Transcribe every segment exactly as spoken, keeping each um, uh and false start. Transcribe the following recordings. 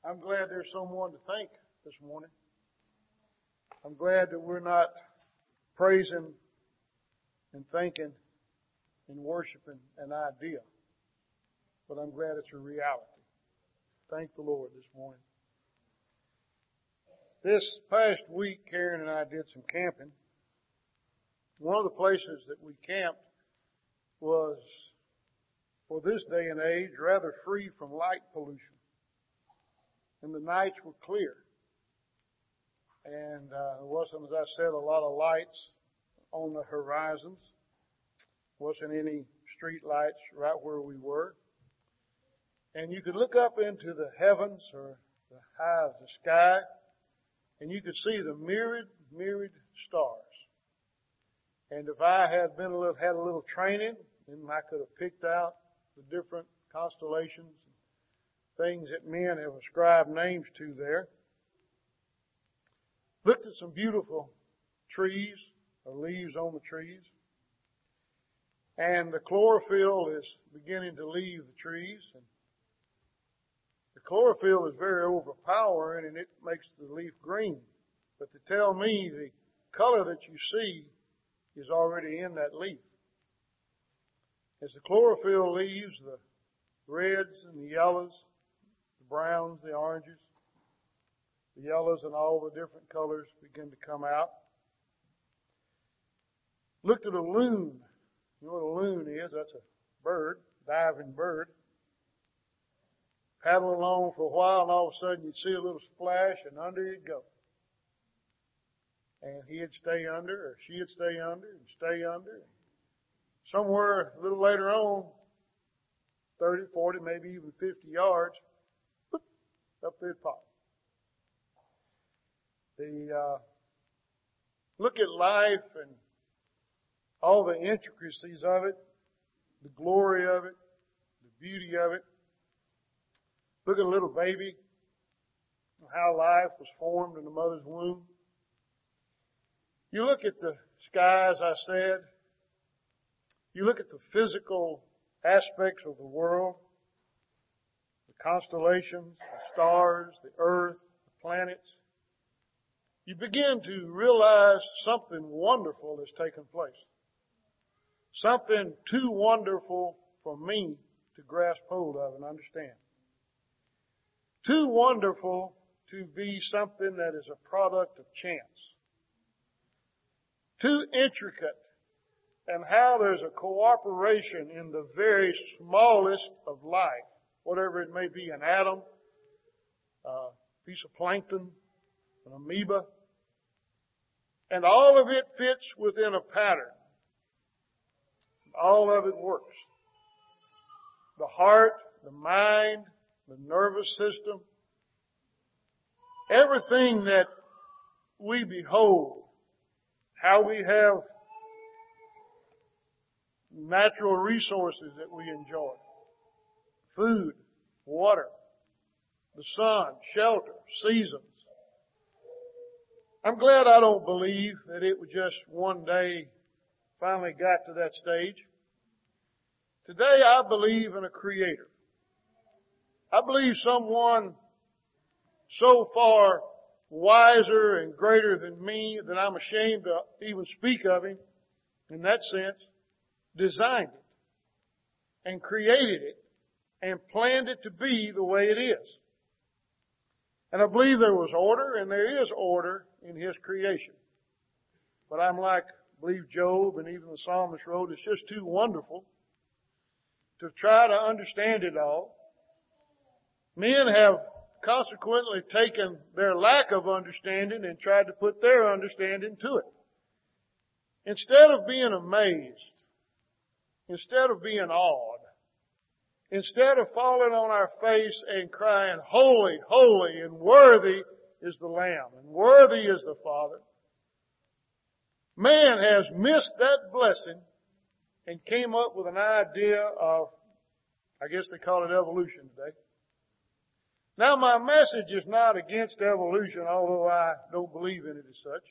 I'm glad there's someone to thank this morning. I'm glad that we're not praising and thanking and worshiping an idea, but I'm glad it's a reality. Thank the Lord this morning. This past week, Karen and I did some camping. One of the places that we camped was, for this day and age, rather free from light pollution. And the nights were clear. And uh, there wasn't, as I said, a lot of lights on the horizons. Wasn't any street lights right where we were. And you could look up into the heavens or the high of the sky, and you could see the myriad, myriad stars. And if I had been a little, had a little training, then I could have picked out the different constellations, things that men have ascribed names to there. Looked at some beautiful trees, or leaves on the trees. And the chlorophyll is beginning to leave the trees. And the chlorophyll is very overpowering and it makes the leaf green. But to tell me the color that you see is already in that leaf. As the chlorophyll leaves, the reds and the yellows, the browns, the oranges, the yellows and all the different colors begin to come out. Looked at a loon. You know what a loon is? That's a bird, diving bird. Paddle along for a while and all of a sudden you'd see a little splash and under he'd go. And he'd stay under, or she'd stay under, and stay under. Somewhere a little later on, thirty, forty, maybe even fifty yards, whoop, up they'd pop. The, uh, look at life and all the intricacies of it, the glory of it, the beauty of it. Look at a little baby, how life was formed in the mother's womb. You look at the sky, as I said. You look at the physical aspects of the world, the constellations, the stars, the earth, the planets. You begin to realize something wonderful has taken place. Something too wonderful for me to grasp hold of and understand. Too wonderful to be something that is a product of chance. Too intricate, and how there's a cooperation in the very smallest of life, whatever it may be, an atom, a piece of plankton, an amoeba, and all of it fits within a pattern. All of it works. The heart, the mind, the nervous system, everything that we behold, how we have natural resources that we enjoy, food, water, the sun, shelter, seasons. I'm glad I don't believe that it was just one day finally got to that stage. Today I believe in a creator. I believe someone so far wiser and greater than me that I'm ashamed to even speak of him in that sense, designed it and created it and planned it to be the way it is. And I believe there was order and there is order in His creation. But I'm like, I believe Job and even the psalmist wrote, it's just too wonderful to try to understand it all. Men have consequently taken their lack of understanding and tried to put their understanding to it. Instead of being amazed, instead of being awed, instead of falling on our face and crying, holy, holy, and worthy is the Lamb, and worthy is the Father, man has missed that blessing and came up with an idea of, I guess they call it evolution today. Now my message is not against evolution, although I don't believe in it as such.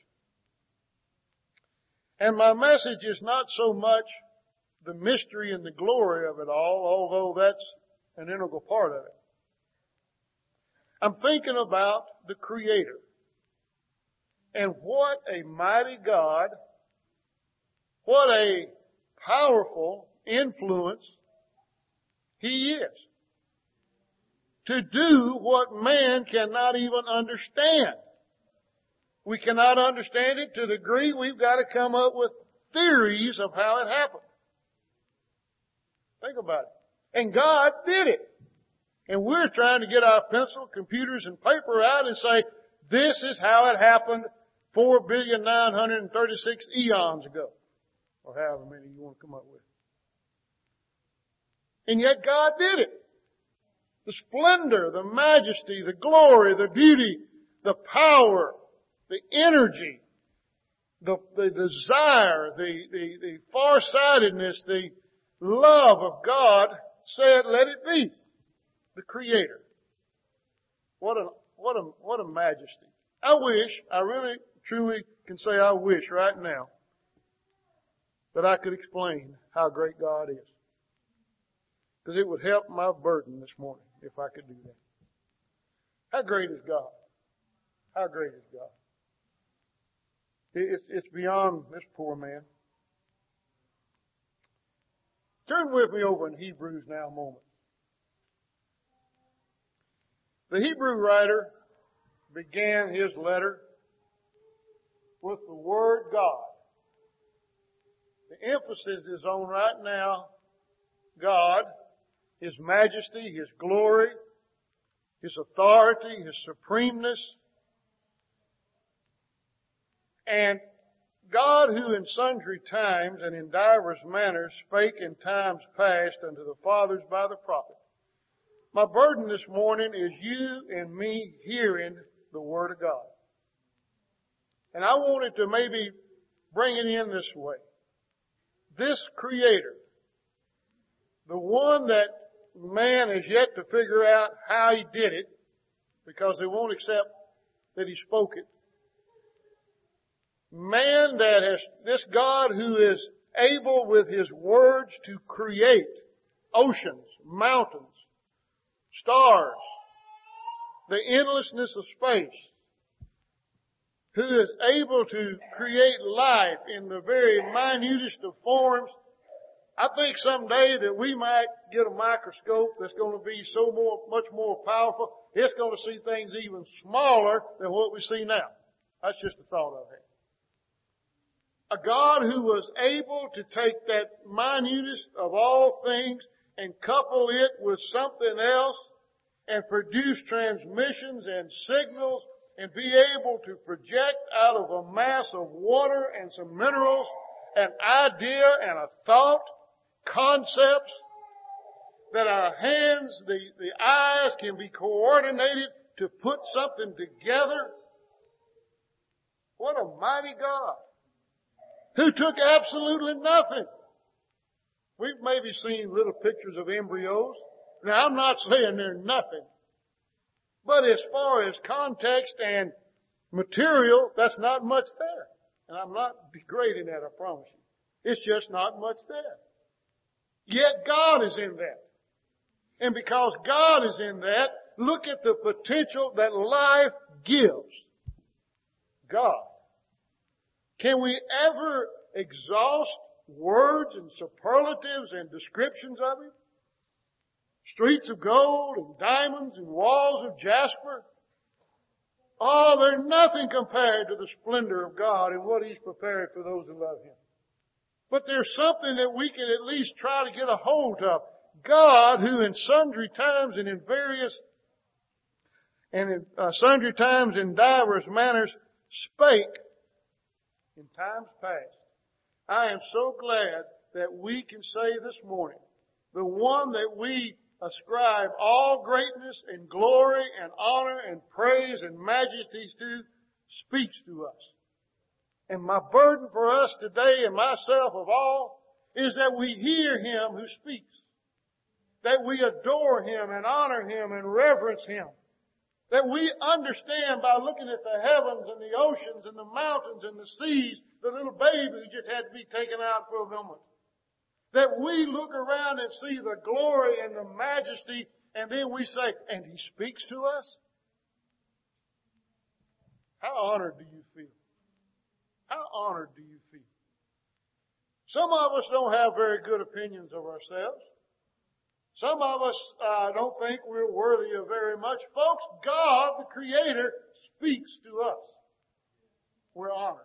And my message is not so much the mystery and the glory of it all, although that's an integral part of it. I'm thinking about the Creator. And what a mighty God, what a powerful influence He is. To do what man cannot even understand. We cannot understand it to the degree we've got to come up with theories of how it happened. Think about it. And God did it. And we're trying to get our pencil, computers, and paper out and say, this is how it happened four billion nine hundred thirty-six eons ago. Or however many you want to come up with. And yet God did it. The splendor, the majesty, the glory, the beauty, the power, the energy, the, the desire, the, the, the farsightedness, the love of God said, let it be. The Creator. What a, what a, what a majesty. I wish, I really, truly can say I wish right now that I could explain how great God is. Because it would help my burden this morning if I could do that. How great is God? How great is God? It's, it's beyond this poor man. Turn with me over in Hebrews now a moment. The Hebrew writer began his letter with the word God. The emphasis is on right now God, His majesty, His glory, His authority, His supremeness. And God, who in sundry times and in divers manners spake in times past unto the fathers by the prophets. My burden this morning is you and me hearing the Word of God. And I wanted to maybe bring it in this way. This Creator, the one that man has yet to figure out how He did it, because they won't accept that He spoke it. Man that has, this God who is able with His words to create oceans, mountains, stars, the endlessness of space, who is able to create life in the very minutest of forms. I think someday that we might get a microscope that's going to be so more, much more powerful, it's going to see things even smaller than what we see now. That's just a thought I've had. A God who was able to take that minutest of all things and couple it with something else and produce transmissions and signals and be able to project out of a mass of water and some minerals an idea and a thought, concepts, that our hands, the, the eyes can be coordinated to put something together. What a mighty God who took absolutely nothing. We've maybe seen little pictures of embryos. Now, I'm not saying they're nothing. But as far as context and material, that's not much there. And I'm not degrading that, I promise you. It's just not much there. Yet God is in that. And because God is in that, look at the potential that life gives. God. Can we ever exhaust words and superlatives and descriptions of Him? Streets of gold and diamonds and walls of jasper. Oh, they're nothing compared to the splendor of God and what He's prepared for those who love Him. But there's something that we can at least try to get a hold of. God, who in sundry times and in various and in uh, sundry times in divers manners spake in times past. I am so glad that we can say this morning, the one that we ascribe all greatness and glory and honor and praise and majesty to, speaks to us. And my burden for us today and myself of all is that we hear Him who speaks. That we adore Him and honor Him and reverence Him. That we understand by looking at the heavens and the oceans and the mountains and the seas, the little baby who just had to be taken out for a moment. That we look around and see the glory and the majesty, and then we say, and He speaks to us? How honored do you feel? How honored do you feel? Some of us don't have very good opinions of ourselves. Some of us uh, don't think we're worthy of very much. Folks, God, the Creator, speaks to us. We're honored.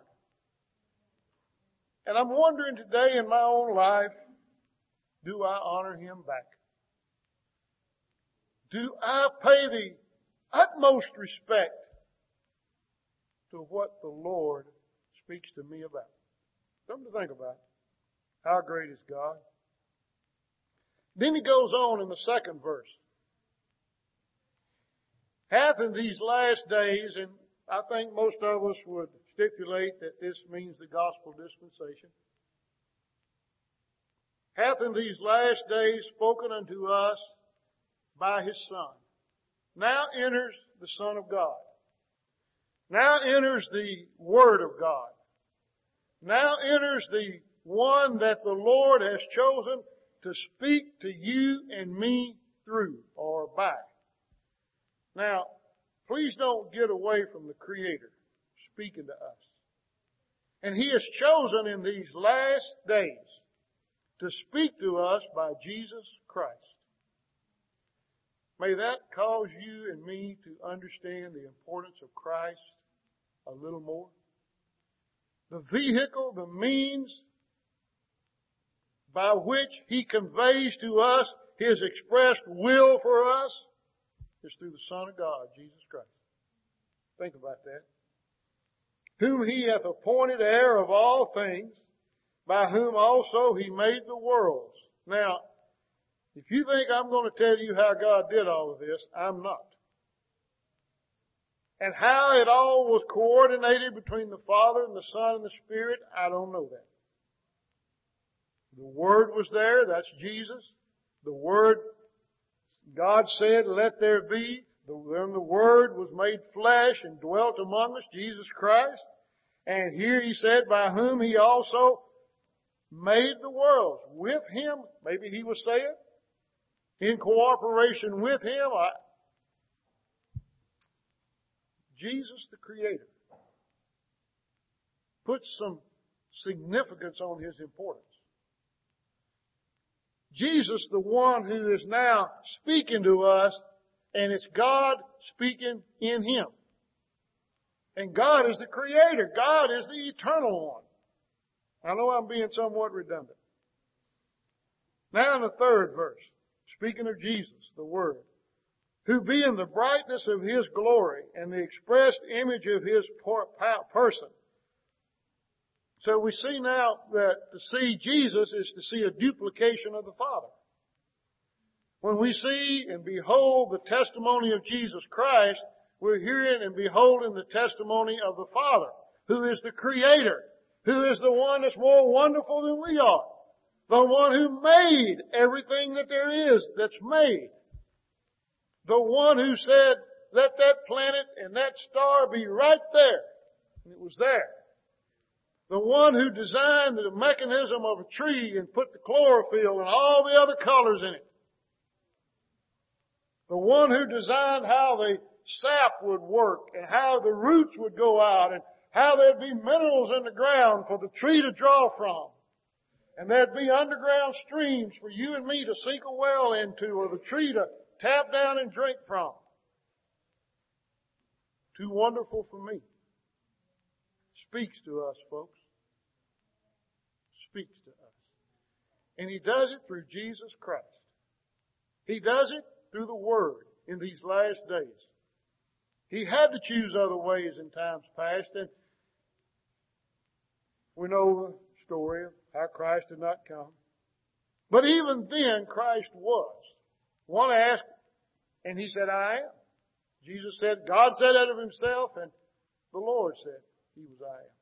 And I'm wondering today in my own life, do I honor Him back? Do I pay the utmost respect to what the Lord speaks to me about? Something to think about. How great is God? Then he goes on in the second verse. Hath in these last days, and I think most of us would stipulate that this means the gospel dispensation, hath in these last days spoken unto us by His Son. Now enters the Son of God. Now enters the Word of God. Now enters the one that the Lord has chosen to speak to you and me through or by. Now, please don't get away from the Creator speaking to us. And He has chosen in these last days to speak to us by Jesus Christ. May that cause you and me to understand the importance of Christ a little more. The vehicle, the means by which He conveys to us His expressed will for us is through the Son of God, Jesus Christ. Think about that. Whom He hath appointed heir of all things, by whom also He made the worlds. Now, if you think I'm going to tell you how God did all of this, I'm not. And how it all was coordinated between the Father and the Son and the Spirit, I don't know that. The Word was there, that's Jesus. The Word, God said, let there be. Then the Word was made flesh and dwelt among us, Jesus Christ. And here He said, by whom He also made the worlds. With Him, maybe He was saying, in cooperation with Him, I, Jesus the Creator puts some significance on His importance. Jesus, the one who is now speaking to us, and it's God speaking in Him. And God is the Creator. God is the eternal one. I know I'm being somewhat redundant. Now in the third verse, speaking of Jesus, the Word, who being the brightness of His glory and the expressed image of His person. So we see now that to see Jesus is to see a duplication of the Father. When we see and behold the testimony of Jesus Christ, we're hearing and beholding the testimony of the Father, who is the Creator, who is the one that's more wonderful than we are, the one who made everything that there is that's made, the one who said, let that planet and that star be right there, and it was there. The one who designed the mechanism of a tree and put the chlorophyll and all the other colors in it. The one who designed how the sap would work and how the roots would go out and how there'd be minerals in the ground for the tree to draw from. And there'd be underground streams for you and me to sink a well into or the tree to tap down and drink from. Too wonderful for me. Speaks to us, folks. Speaks to us. And He does it through Jesus Christ. He does it through the Word in these last days. He had to choose other ways in times past, and we know the story of how Christ did not come. But even then, Christ was. One asked, and He said, I am. Jesus said, God said that of Himself, and the Lord said, He was I am.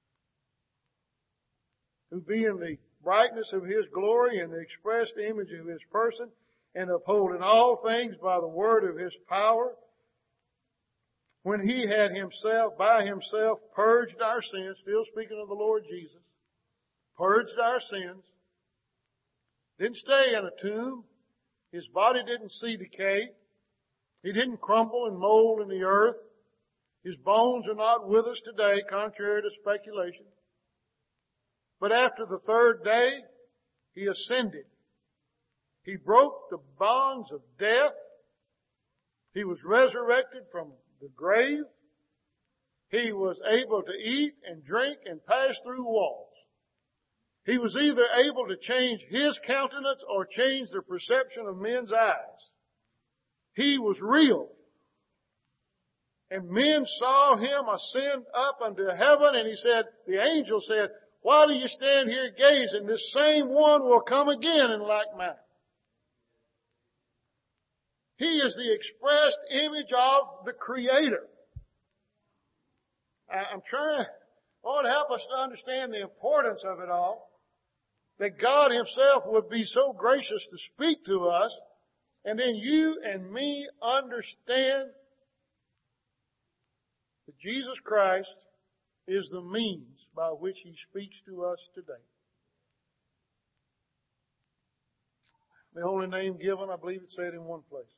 Who being the brightness of His glory and the expressed image of His person, and upholding all things by the word of His power, when He had Himself, by Himself, purged our sins, still speaking of the Lord Jesus, purged our sins, didn't stay in a tomb. His body didn't see decay. He didn't crumble and mold in the earth. His bones are not with us today, contrary to speculation. But after the third day, He ascended. He broke the bonds of death. He was resurrected from the grave. He was able to eat and drink and pass through walls. He was either able to change His countenance or change the perception of men's eyes. He was real. And men saw Him ascend up unto heaven, and He said, the angel said, why do you stand here gazing? This same one will come again in like manner. He is the expressed image of the Creator. I'm trying, Lord, help us to understand the importance of it all. That God Himself would be so gracious to speak to us, and then you and me understand that Jesus Christ is the means by which He speaks to us today. The only name given, I believe it said in one place.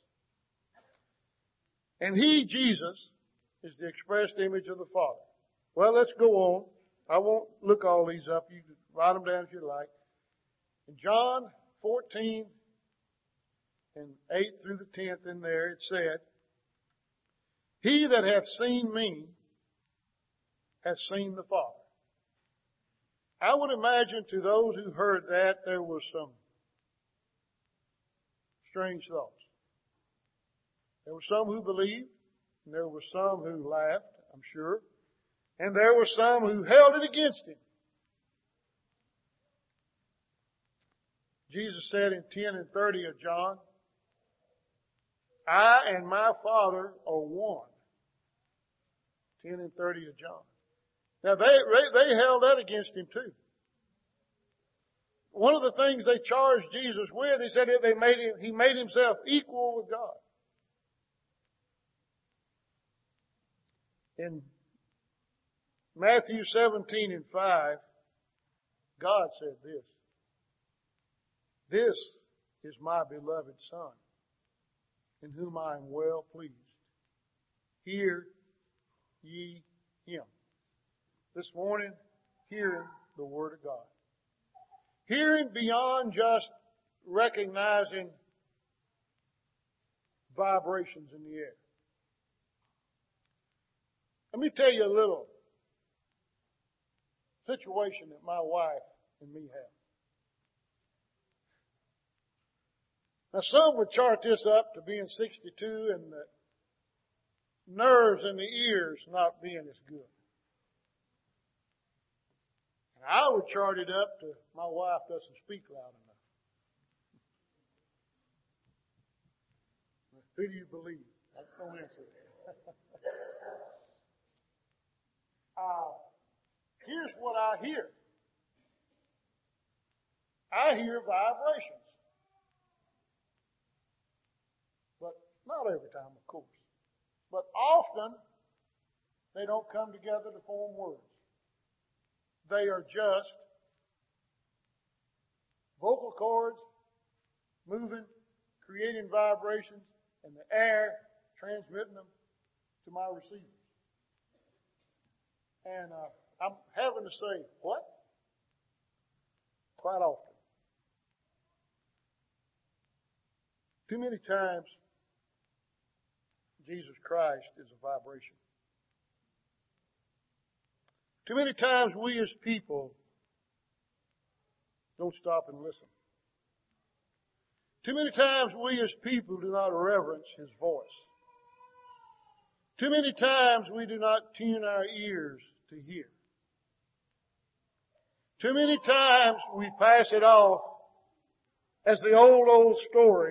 And He, Jesus, is the expressed image of the Father. Well, let's go on. I won't look all these up. You can write them down if you like. In John fourteen and eight through the tenth in there, it said, He that hath seen me hath seen the Father. I would imagine to those who heard that there was some strange thoughts. There were some who believed, and there were some who laughed, I'm sure, and there were some who held it against Him. Jesus said in ten and thirty of John, I and my Father are one. ten and thirty of John. Now they, they held that against Him too. One of the things they charged Jesus with, He said that they made him, He made Himself equal with God. In Matthew seventeen and five, God said this. This is my beloved Son, in whom I am well pleased. Hear ye Him. This morning, hearing the Word of God. Hearing beyond just recognizing vibrations in the air. Let me tell you a little situation that my wife and me have. Now some would chart this up to being sixty-two and the nerves in the ears not being as good. And I would chart it up to my wife doesn't speak loud enough. Who do you believe? Don't answer that. uh, here's what I hear. I hear vibrations. But not every time, of course. But often, they don't come together to form words. They are just vocal cords moving, creating vibrations, and the air transmitting them to my receivers. And uh, I'm having to say, what? Quite often. Too many times, Jesus Christ is a vibration. Too many times we as people don't stop and listen. Too many times we as people do not reverence His voice. Too many times we do not tune our ears to hear. Too many times we pass it off as the old, old story.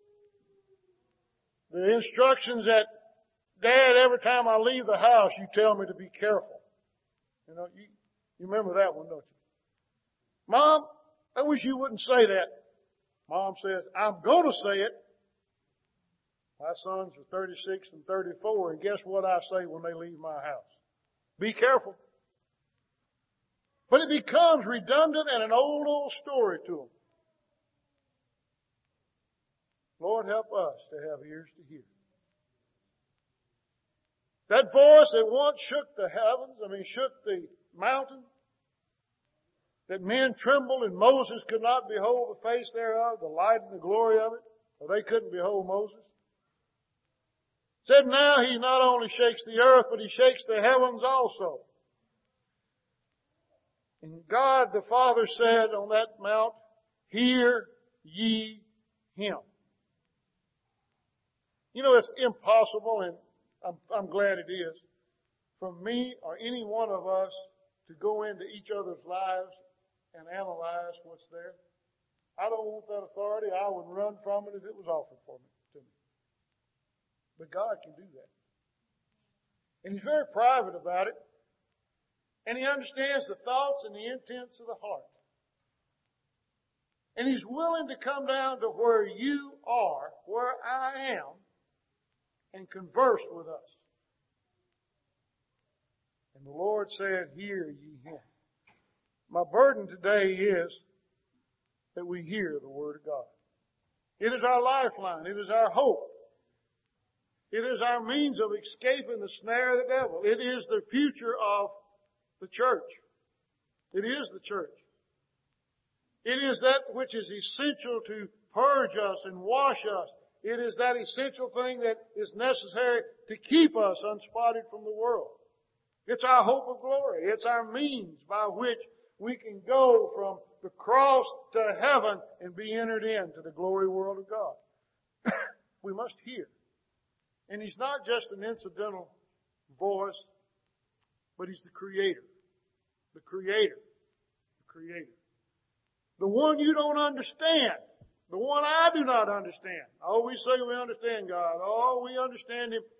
The instructions that, Dad, every time I leave the house, you tell me to be careful. You know, you, you remember that one, don't you? Mom, I wish you wouldn't say that. Mom says, I'm going to say it. My sons are thirty-six and thirty-four, and guess what I say when they leave my house? Be careful. But it becomes redundant and an old, old story to them. Lord, help us to have ears to hear. That voice that once shook the heavens, I mean shook the mountain, that men trembled and Moses could not behold the face thereof, the light and the glory of it, or they couldn't behold Moses. Said now he not only shakes the earth, but he shakes the heavens also. And God the Father said on that mount, hear ye him. You know, it's impossible, and I'm, I'm glad it is, for me or any one of us to go into each other's lives and analyze what's there. I don't want that authority. I would run from it if it was offered for me, to me. But God can do that. And He's very private about it. And He understands the thoughts and the intents of the heart. And He's willing to come down to where you are, where I am, and converse with us. And the Lord said, hear ye him. My burden today is that we hear the Word of God. It is our lifeline. It is our hope. It is our means of escaping the snare of the devil. It is the future of the church. It is the church. It is that which is essential to purge us and wash us. It is that essential thing that is necessary to keep us unspotted from the world. It's our hope of glory. It's our means by which we can go from the cross to heaven and be entered into the glory world of God. We must hear. And He's not just an incidental voice, but He's the Creator. The Creator. The Creator. The one you don't understand. The one I do not understand. Oh, we say we understand God. Oh, we understand Him.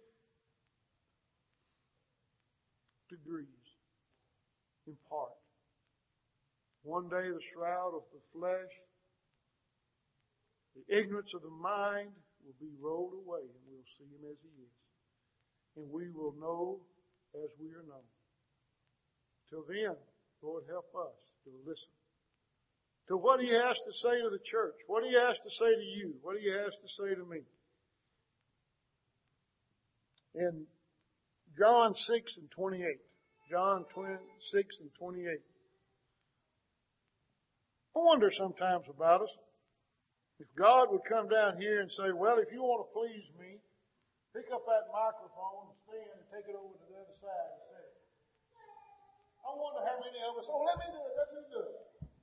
Degrees. In part. One day the shroud of the flesh, the ignorance of the mind will be rolled away and we'll see Him as He is. And we will know as we are known. Till then, Lord, help us to listen to what He has to say to the church, what He has to say to you, what He has to say to me. In John six and twenty-eight, John six and twenty-eight. I wonder sometimes about us. If God would come down here and say, well, if you want to please me, pick up that microphone and stand and take it over to the other side and say, I wonder how many of us, oh, let me do it, let me do it.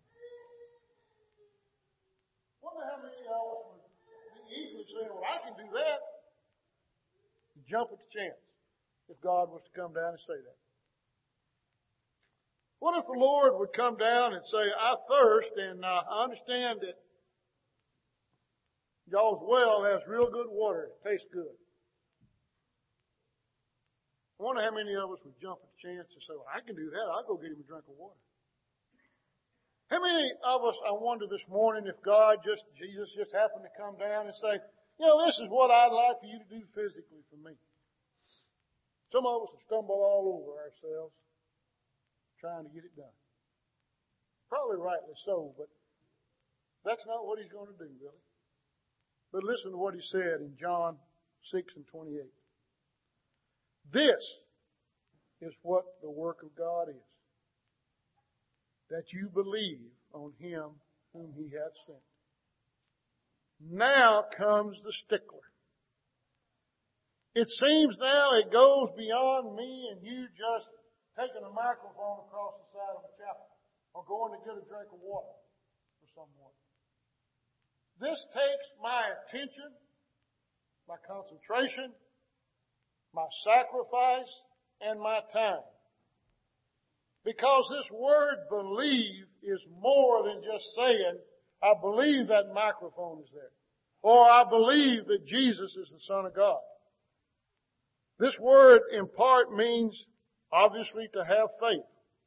I wonder how many of us would be eagerly saying, well, I can do that. Jump at the chance if God was to come down and say that. What if the Lord would come down and say, I thirst, and uh, I understand that y'all's well has real good water. It tastes good. I wonder how many of us would jump at the chance and say, well, I can do that. I'll go get him a drink of water. How many of us, I wonder this morning, if God just, Jesus just happened to come down and say, you know, this is what I'd like for you to do physically for me. Some of us will stumble all over ourselves trying to get it done. Probably rightly so, but that's not what He's going to do, really. But listen to what He said in John six and twenty-eight. This is what the work of God is. That you believe on Him whom He hath sent. Now comes the stickler. It seems now it goes beyond me and you just taking a microphone across the side of a chapel or going to get a drink of water for someone. This takes my attention, my concentration, my sacrifice, and my time. Because this word believe is more than just saying, I believe that microphone is there. Or I believe that Jesus is the Son of God. This word in part means, obviously, to have faith.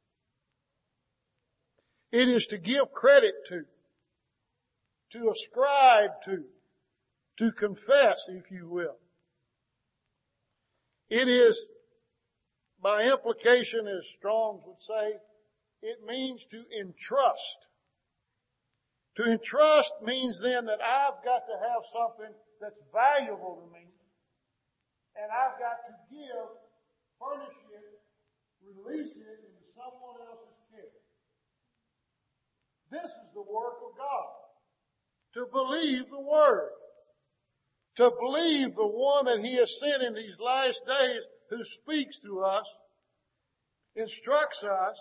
It is to give credit to, to ascribe to, to confess, if you will. It is, by implication, as Strong's would say, it means to entrust. To entrust means then that I've got to have something that's valuable to me, and I've got to give furnish it, release it into someone else's care. This is the work of God. To believe the Word. To believe the one that He has sent in these last days who speaks to us, instructs us,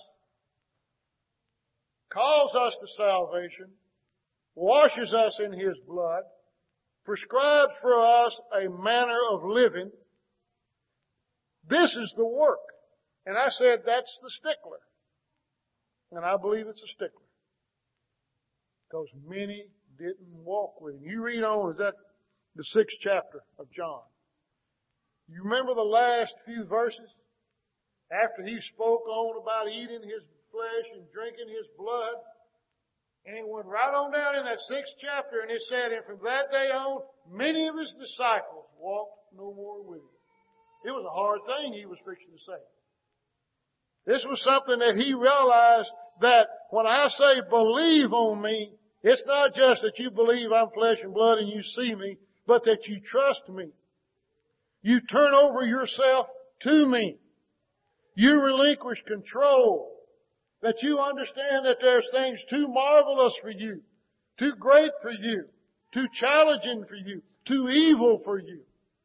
calls us to salvation, washes us in His blood, prescribes for us a manner of living. This is the work. And I said that's the stickler. And I believe it's a stickler. Because many didn't walk with Him. You read on, is that the sixth chapter of John? You remember the last few verses? After He spoke on about eating His flesh and drinking His blood. And it went right on down in that sixth chapter and it said, and from that day on, many of His disciples walked no more with Him. It was a hard thing He was fixing to say. This was something that He realized that when I say believe on Me, it's not just that you believe I'm flesh and blood and you see Me, but that you trust Me. You turn over yourself to Me. You relinquish control. That you understand that there's things too marvelous for you, too great for you, too challenging for you, too evil for you,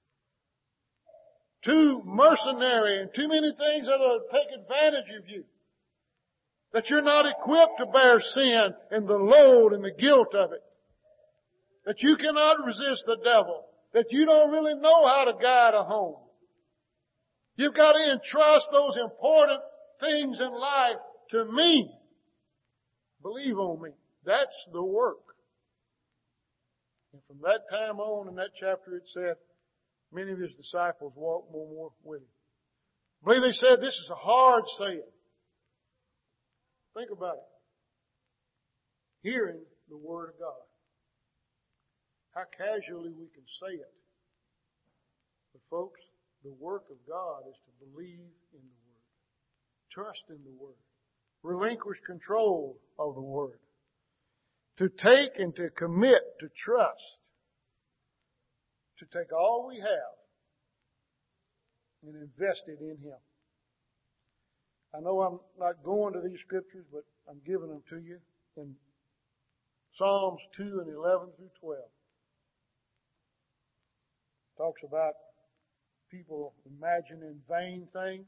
too mercenary and too many things that will take advantage of you. That you're not equipped to bear sin and the load and the guilt of it. That you cannot resist the devil. That you don't really know how to guide a home. You've got to entrust those important things in life to Me. Believe on Me. That's the work. And from that time on in that chapter it said, many of His disciples walked no more with Him. I believe they said this is a hard saying. Think about it. Hearing the Word of God. How casually we can say it. But folks, the work of God is to believe in the Word. Trust in the Word. Relinquish control of the Word. To take and to commit to trust. To take all we have and invest it in Him. I know I'm not going to these scriptures, but I'm giving them to you in Psalms two and eleven through twelve. Talks about people imagining vain things,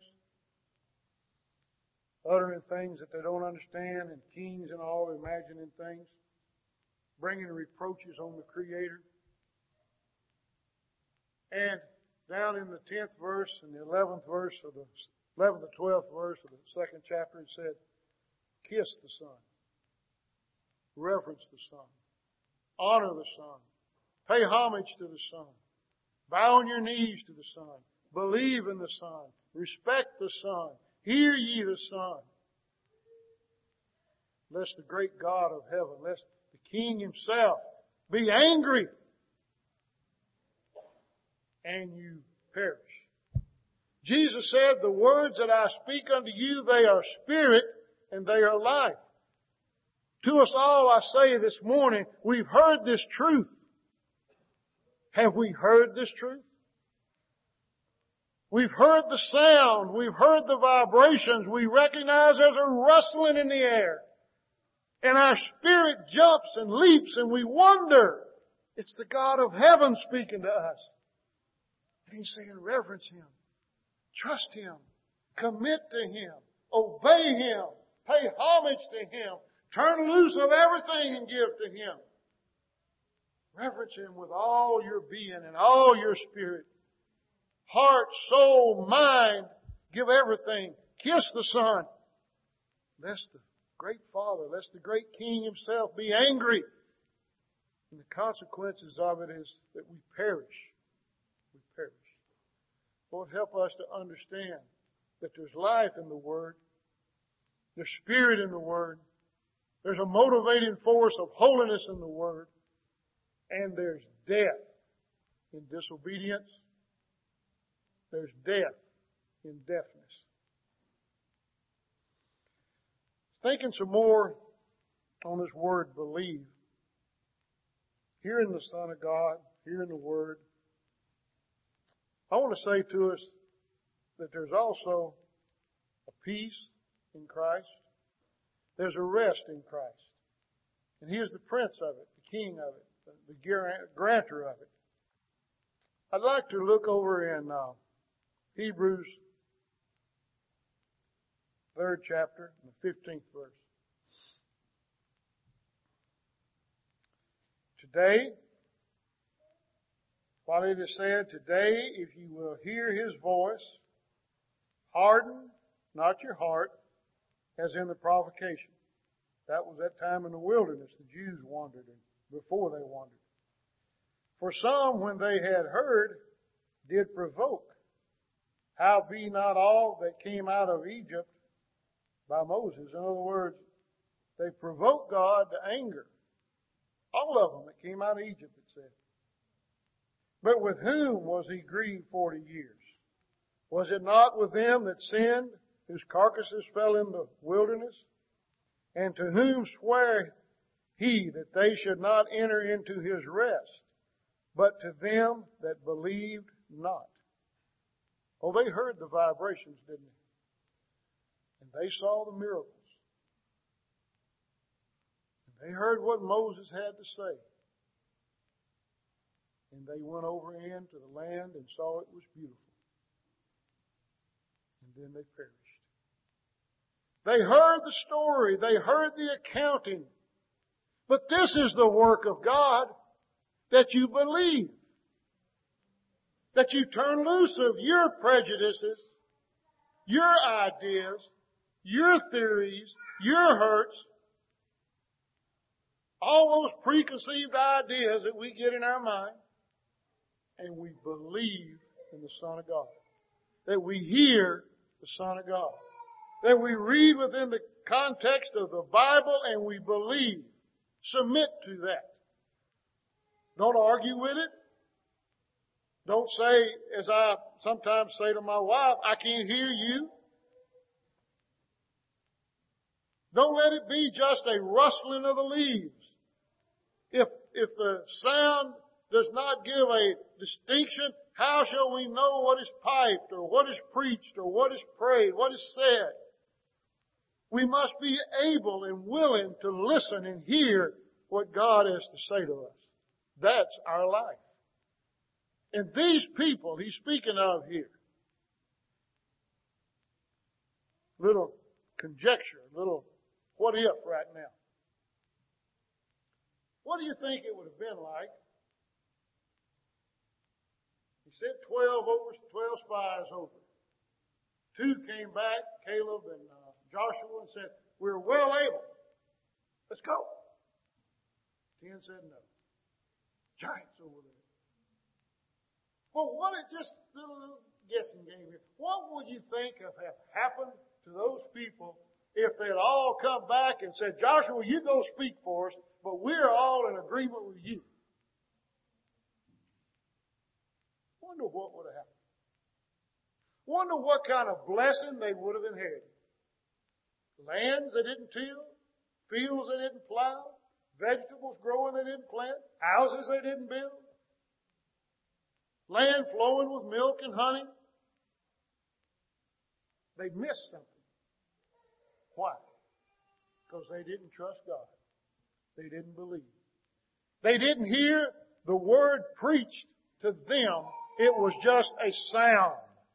uttering things that they don't understand, and kings and all imagining things, bringing reproaches on the Creator. And down in the tenth verse and the eleventh verse of the eleventh to twelfth verse of the second chapter, it said, kiss the Son. Reverence the Son. Honor the Son. Pay homage to the Son. Bow on your knees to the Son. Believe in the Son. Respect the Son. Hear ye the Son. Lest the great God of heaven, lest the King Himself be angry and you perish. Jesus said, the words that I speak unto you, they are spirit and they are life. To us all I say this morning, we've heard this truth. Have we heard this truth? We've heard the sound. We've heard the vibrations. We recognize there's a rustling in the air. And our spirit jumps and leaps and we wonder. It's the God of heaven speaking to us. And He's saying, reverence Him. Trust Him. Commit to Him. Obey Him. Pay homage to Him. Turn loose of everything and give to Him. Reverence Him with all your being and all your spirit. Heart, soul, mind. Give everything. Kiss the Son. Lest the great Father, lest the great King Himself be angry. And the consequences of it is that we perish. We perish. Lord, help us to understand that there's life in the Word. There's spirit in the Word. There's a motivating force of holiness in the Word. And there's death in disobedience. There's death in deafness. Thinking some more on this word believe. Hearing the Son of God, hearing the Word. I want to say to us that there's also a peace in Christ. There's a rest in Christ. And He is the Prince of it, the King of it, the, the grantor of it. I'd like to look over in uh, Hebrews, third chapter, the fifteenth verse. Today, while it is said, today, if you will hear His voice, harden not your heart, as in the provocation. That was that time in the wilderness the Jews wandered, and before they wandered. For some, when they had heard, did provoke. How be not all that came out of Egypt by Moses? In other words, they provoked God to anger. All of them that came out of Egypt, it said. But with whom was He grieved forty years? Was it not with them that sinned, whose carcasses fell in the wilderness? And to whom sware He that they should not enter into His rest, but to them that believed not? Oh, they heard the vibrations, didn't they? And they saw the miracles. And they heard what Moses had to say. And they went over into the land and saw it was beautiful. And then they perished. They heard the story. They heard the accounting. But this is the work of God, that you believe. That you turn loose of your prejudices, your ideas, your theories, your hurts, all those preconceived ideas that we get in our mind, and we believe in the Son of God. That we hear the Son of God. That we read within the context of the Bible and we believe. Submit to that. Don't argue with it. Don't say, as I sometimes say to my wife, I can't hear you. Don't let it be just a rustling of the leaves. If, if the sound does not give a distinction, how shall we know what is piped or what is preached or what is prayed, what is said? We must be able and willing to listen and hear what God has to say to us. That's our life. And these people He's speaking of here, little conjecture, little what if right now. What do you think it would have been like? He sent twelve over, twelve spies over. Two came back, Caleb and uh, Joshua, and said, "We're well able. Let's go." Ten said no. Giants over there. Well, what it just a little guessing game here. What would you think have happened to those people if they'd all come back and said, "Joshua, you go speak for us, but we're all in agreement with you"? Wonder what would have happened. Wonder what kind of blessing they would have inherited. Lands they didn't till, fields they didn't plow, vegetables growing they didn't plant, houses they didn't build, land flowing with milk and honey. They missed something. Why? Because they didn't trust God. They didn't believe. They didn't hear the word preached to them. It was just a sound.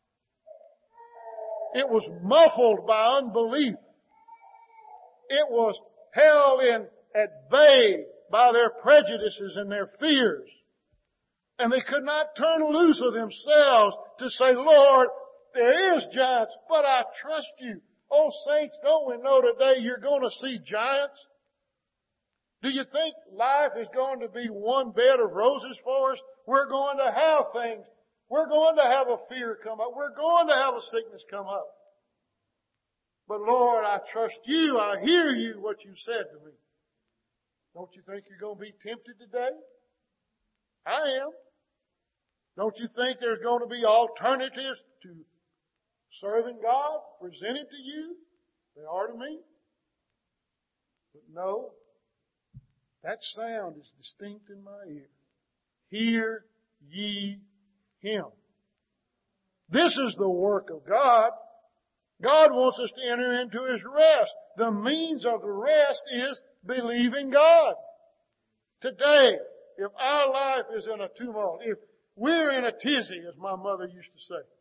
It was muffled by unbelief. It was held in at bay by their prejudices and their fears. And they could not turn loose of themselves to say, "Lord, there is giants, but I trust you." Oh, saints, don't we know today you're going to see giants? Do you think life is going to be one bed of roses for us? We're going to have things. We're going to have a fear come up. We're going to have a sickness come up. But Lord, I trust you. I hear you, what you said to me. Don't you think you're going to be tempted today? I am. Don't you think there's going to be alternatives to serving God presented to you? They are to me. But no, that sound is distinct in my ear. Hear ye Him. This is the work of God. God wants us to enter into His rest. The means of the rest is believing God. Today, if our life is in a tumult, if we're in a tizzy, as my mother used to say,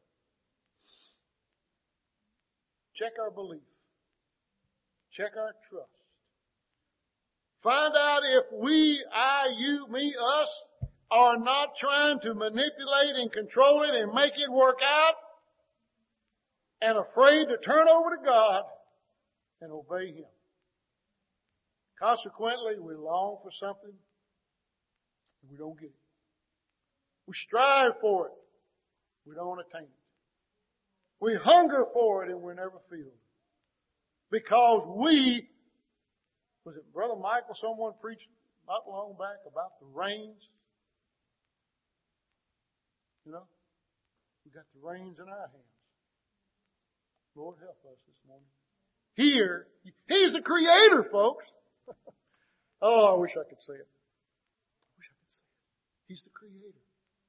check our belief. Check our trust. Find out if we, I, you, me, us, are not trying to manipulate and control it and make it work out, and afraid to turn over to God and obey Him. Consequently, we long for something and we don't get it. We strive for it. We don't attain it. We hunger for it and we're never filled. Because we, was it Brother Michael, someone preached not long back about the reins? You know, we got the reins in our hands. Lord, help us this morning. Here, He's the Creator, folks. Oh, I wish I could say it. I wish I could say it. He's the Creator.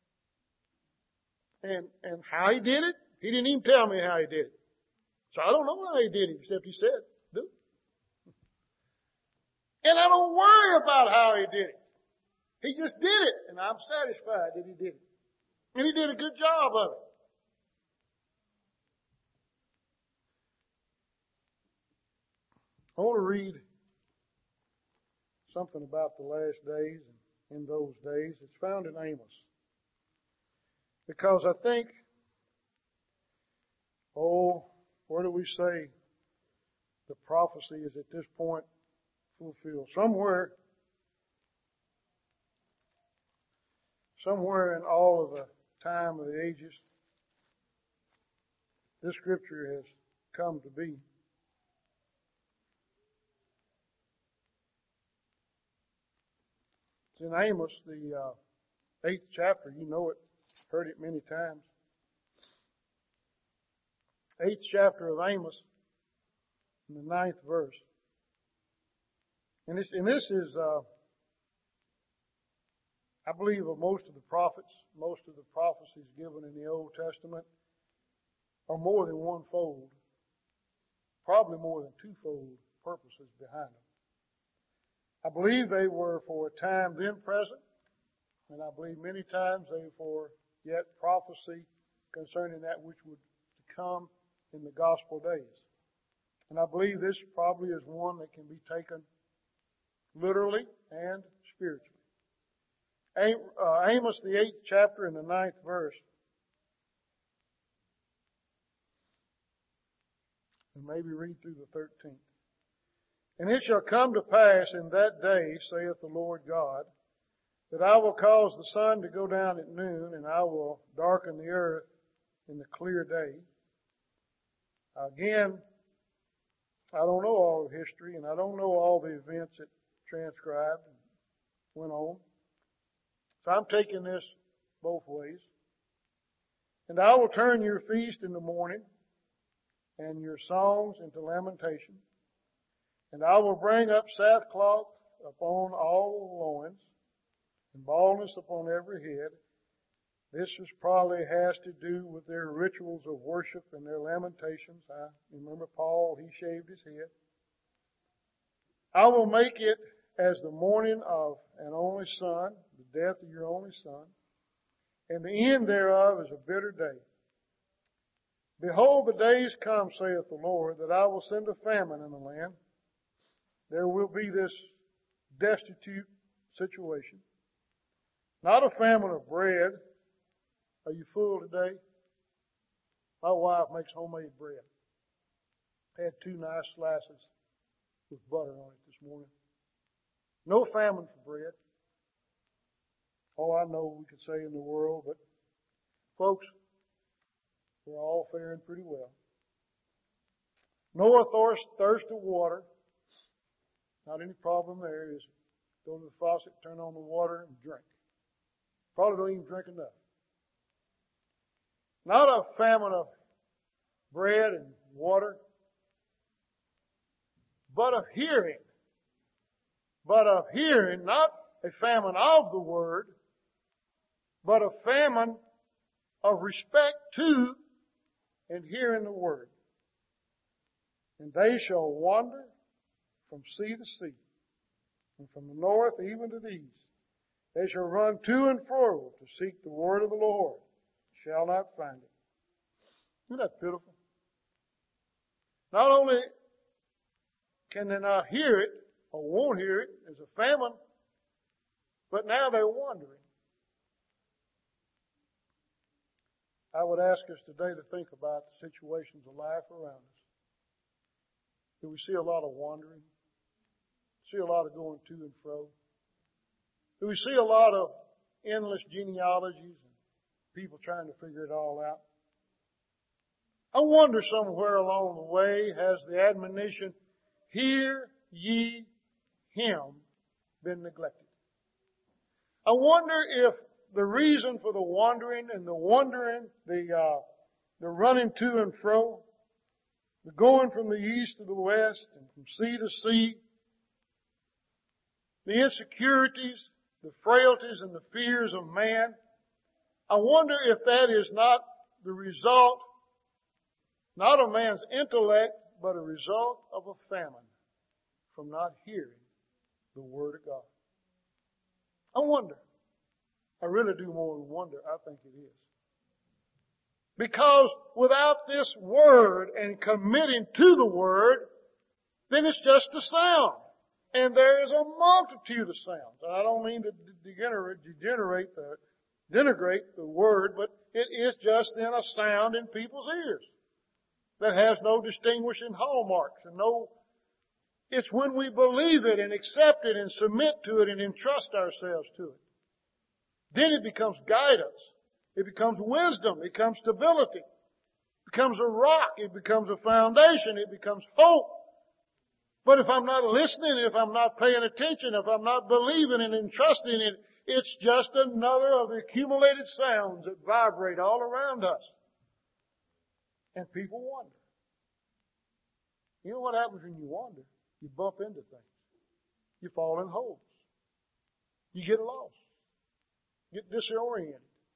And, and how He did it, He didn't even tell me how He did it. So I don't know how He did it, except He said, do it. And I don't worry about how He did it. He just did it, and I'm satisfied that He did it. And He did a good job of it. I want to read something about the last days and in those days. It's found in Amos. Because I think, oh, where do we say the prophecy is at this point fulfilled? Somewhere, somewhere in all of the time of the ages, this scripture has come to be. It's in Amos, the uh, eighth chapter. You know it. Heard it many times. Eighth chapter of Amos, in the ninth verse. And this, and this is, uh, I believe, of most of the prophets, most of the prophecies given in the Old Testament are more than one-fold, probably more than two-fold purposes behind them. I believe they were for a time then present, and I believe many times they were for yet prophecy concerning that which would come in the gospel days. And I believe this probably is one that can be taken literally and spiritually. Amos, the eighth chapter and the ninth verse. And maybe read through the thirteenth. And it shall come to pass in that day, saith the Lord God, that I will cause the sun to go down at noon, and I will darken the earth in the clear day. Again, I don't know all of history, and I don't know all the events that transcribed and went on. So I'm taking this both ways. And I will turn your feast into mourning, and your songs into lamentation. And I will bring up sackcloth upon all loins, and baldness upon every head. This is probably has to do with their rituals of worship and their lamentations. I remember Paul, he shaved his head. I will make it as the mourning of an only son, the death of your only son, and the end thereof is a bitter day. Behold, the days come, saith the Lord, that I will send a famine in the land. There will be this destitute situation. Not a famine of bread. Are you full today? My wife makes homemade bread. I had two nice slices with butter on it this morning. No famine for bread. All I know we could say in the world, but folks, we're all faring pretty well. No thirst, thirst of water. Not any problem there. Is go to the faucet, turn on the water, and drink. Probably don't even drink enough. Not a famine of bread and water, but of hearing. But of hearing, not a famine of the word, but a famine of respect to and hearing the word. And they shall wander from sea to sea, and from the north even to the east. They shall run to and fro to seek the word of the Lord, shall not find it. Isn't that pitiful? Not only can they not hear it, or won't hear it, there's a famine, but now they're wandering. I would ask us today to think about the situations of life around us. Do we see a lot of wandering? See a lot of going to and fro? Do we see a lot of endless genealogies and people trying to figure it all out? I wonder somewhere along the way has the admonition, hear ye him, been neglected. I wonder if the reason for the wandering and the wandering, the, uh, the running to and fro, the going from the east to the west and from sea to sea, the insecurities, the frailties and the fears of man, I wonder if that is not the result, not of man's intellect, but a result of a famine from not hearing the Word of God. I wonder. I really do more than wonder. I think it is. Because without this Word and committing to the Word, then it's just a sound. And there is a multitude of sounds. And I don't mean to degenerate, degenerate the, denigrate the Word, but it is just then a sound in people's ears that has no distinguishing hallmarks and no, it's when we believe it and accept it and submit to it and entrust ourselves to it. Then it becomes guidance. It becomes wisdom. It becomes stability. It becomes a rock. It becomes a foundation. It becomes hope. But if I'm not listening, if I'm not paying attention, if I'm not believing and entrusting it, it's just another of the accumulated sounds that vibrate all around us. And people wander. You know what happens when you wander? You bump into things. You fall in holes. You get lost. Get disoriented.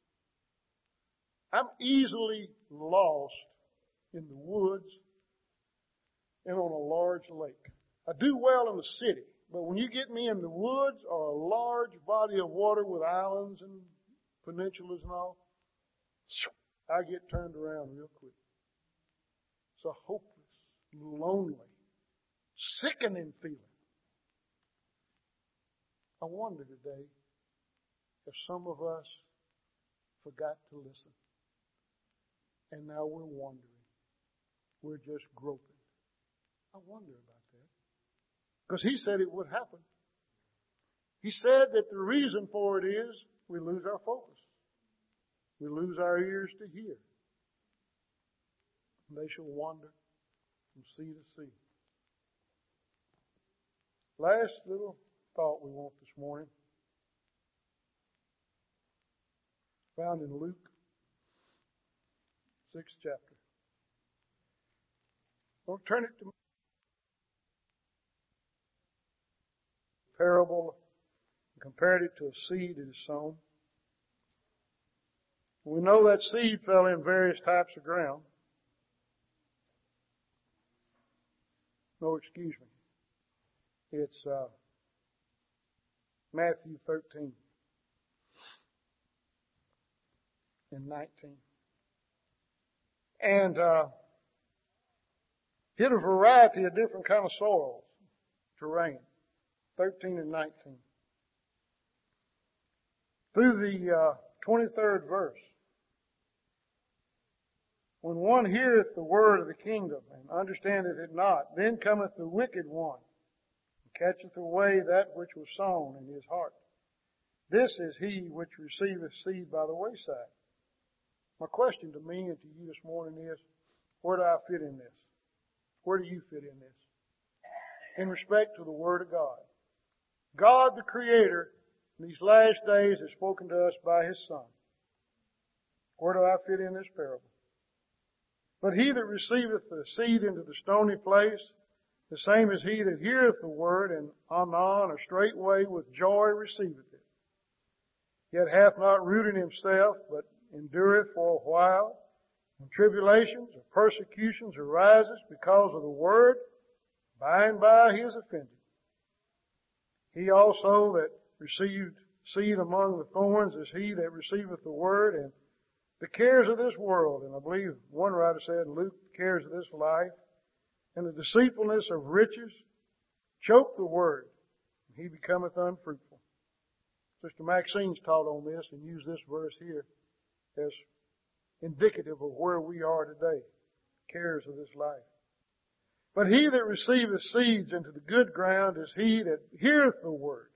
I'm easily lost in the woods and on a large lake. I do well in the city, but when you get me in the woods or a large body of water with islands and peninsulas and all, I get turned around real quick. It's a hopeless, lonely, sickening feeling. I wonder today if some of us forgot to listen. And now we're wandering. We're just groping. I wonder about that. Because he said it would happen. He said that the reason for it is we lose our focus. We lose our ears to hear. And they shall wander from sea to sea. Last little thought we want this morning. Found in Luke, sixth chapter. Don't turn it to parable and compared it to a seed that is sown. We know that seed fell in various types of ground. No, excuse me. It's uh, Matthew thirteen and nineteen. And uh, hit a variety of different kind of soils, terrain. thirteen and nineteen. Through the uh, twenty-third verse. When one heareth the word of the kingdom and understandeth it not, then cometh the wicked one and catcheth away that which was sown in his heart. This is he which receiveth seed by the wayside. My question to me and to you this morning is, where do I fit in this? Where do you fit in this? In respect to the Word of God. God the Creator in these last days has spoken to us by His Son. Where do I fit in this parable? But he that receiveth the seed into the stony place, the same is he that heareth the word, and anon or straightway with joy receiveth it. Yet hath not root in himself, but endureth for a while. When tribulations or persecutions arises because of the word, by and by he is offended. He also that received seed among the thorns is he that receiveth the word, and the cares of this world, and I believe one writer said, Luke, the cares of this life, and the deceitfulness of riches choke the word, and he becometh unfruitful. Sister Maxine's taught on this and used this verse here as indicative of where we are today, cares of this life. But he that receiveth seeds into the good ground is he that heareth the word.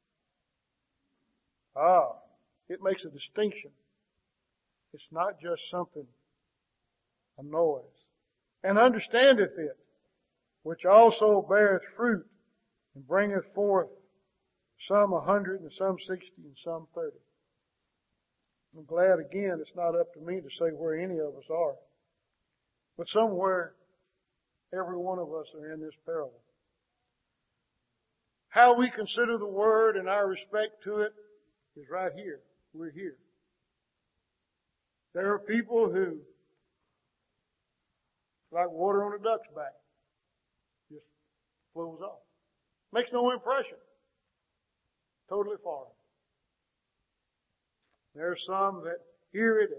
Ah, it makes a distinction. It's not just something, a noise. And understandeth it, which also beareth fruit, and bringeth forth some a hundred, and some sixty, and some thirty. I'm glad again it's not up to me to say where any of us are. But somewhere, every one of us are in this parable. How we consider the Word and our respect to it is right here. We're here. There are people who, like water on a duck's back, just flows off. Makes no impression. Totally foreign. There are some that hear it and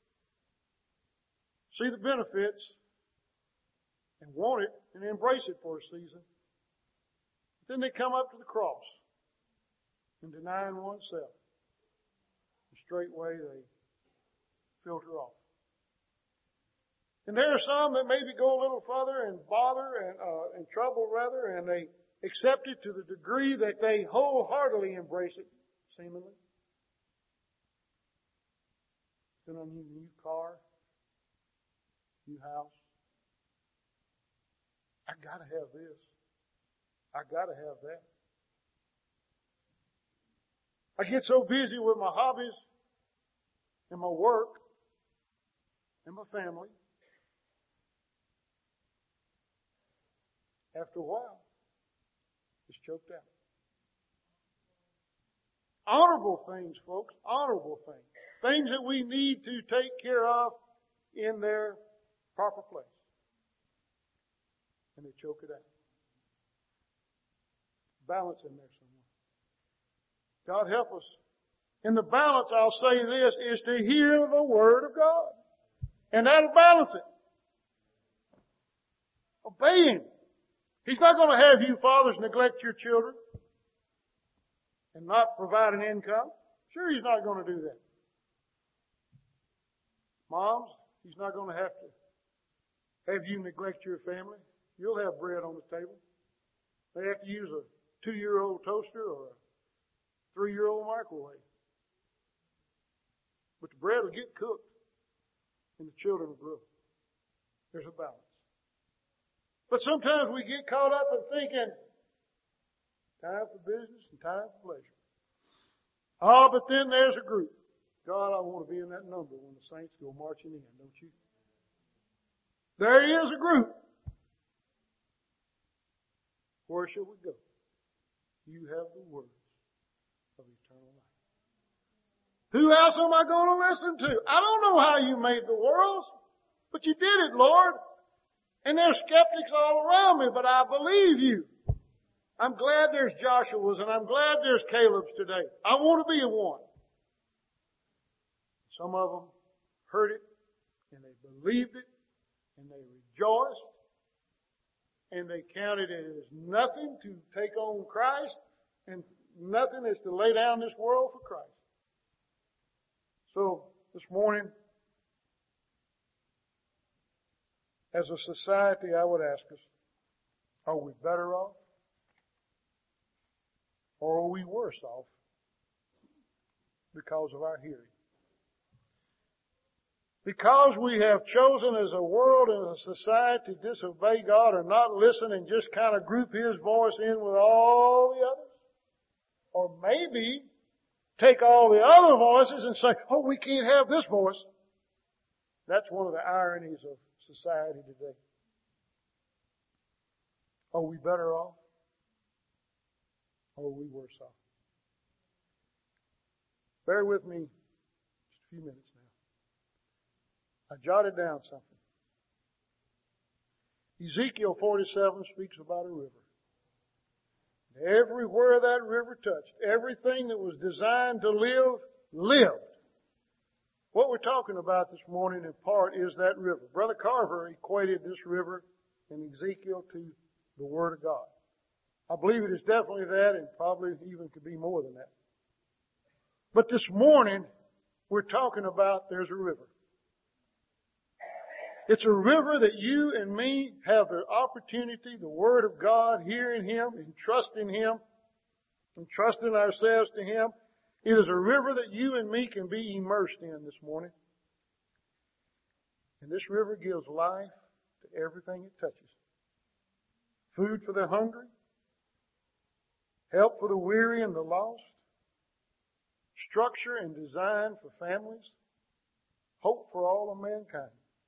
see the benefits and want it and embrace it for a season. But then they come up to the cross and denying oneself. And straightway they filter off. And there are some that maybe go a little further and bother and uh, in trouble rather, and they accept it to the degree that they wholeheartedly embrace it, seemingly. Then on your new car, new house. I gotta have this. I gotta have that. I get so busy with my hobbies and my work and my family. After a while, it's choked out. Honorable things, folks. Honorable things. Things that we need to take care of in their proper place. And they choke it out. Balance in there somewhere. God help us. In the balance, I'll say this, is to hear the Word of God. And that'll balance it. Obey Him. He's not going to have you fathers neglect your children and not provide an income. Sure, He's not going to do that. Moms, He's not going to have to have you neglect your family. You'll have bread on the table. They have to use a two-year-old toaster or a three-year-old microwave. But the bread will get cooked and the children will grow. There's a balance. But sometimes we get caught up in thinking, time for business and time for pleasure. Oh, but then there's a group. God, I want to be in that number when the saints go marching in, don't you? There is a group. Where shall we go? You have the words of eternal life. Who else am I going to listen to? I don't know how you made the worlds, but you did it, Lord. And there's skeptics all around me, but I believe you. I'm glad there's Joshua's and I'm glad there's Caleb's today. I want to be a one. Some of them heard it and they believed it and they rejoiced and they counted it as nothing to take on Christ and nothing is to lay down this world for Christ. So this morning, as a society, I would ask us, are we better off? Or are we worse off because of our hearing? Because we have chosen as a world and a society to disobey God or not listen and just kind of group His voice in with all the others? Or maybe take all the other voices and say, oh, we can't have this voice. That's one of the ironies of society today. Are we better off? Or are we worse off? Bear with me just a few minutes I jotted down something. Ezekiel forty-seven speaks about a river. Everywhere that river touched, everything that was designed to live, lived. What we're talking about this morning in part is that river. Brother Carver equated this river in Ezekiel to the Word of God. I believe it is definitely that, and probably even could be more than that. But this morning, we're talking about there's a river. It's a river that you and me have the opportunity, the Word of God, hearing Him, and trusting Him, and trusting ourselves to Him. It is a river that you and me can be immersed in this morning. And this river gives life to everything it touches. Food for the hungry, help for the weary and the lost, structure and design for families, hope for all of mankind.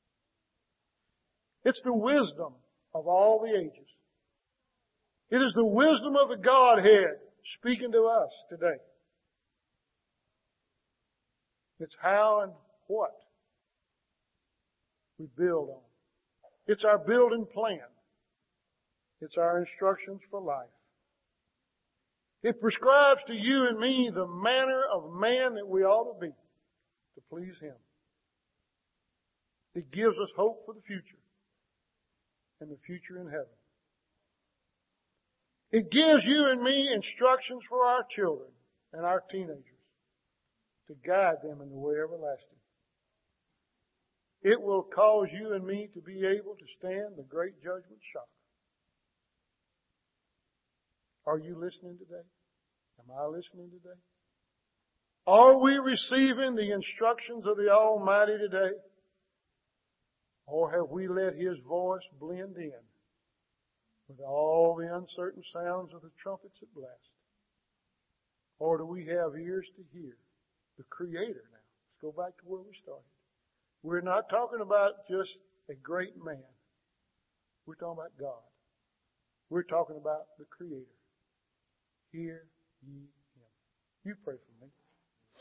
It's the wisdom of all the ages. It is the wisdom of the Godhead speaking to us today. It's how and what we build on. It's our building plan. It's our instructions for life. It prescribes to you and me the manner of man that we ought to be to please Him. It gives us hope for the future and the future in heaven. It gives you and me instructions for our children and our teenagers to guide them in the way everlasting. It will cause you and me to be able to stand the great judgment shock. Are you listening today? Am I listening today? Are we receiving the instructions of the Almighty today? Or have we let His voice blend in with all the uncertain sounds of the trumpets that blast? Or do we have ears to hear the Creator now? Let's go back to where we started. We're not talking about just a great man. We're talking about God. We're talking about the Creator. Hear ye Him. You pray for me.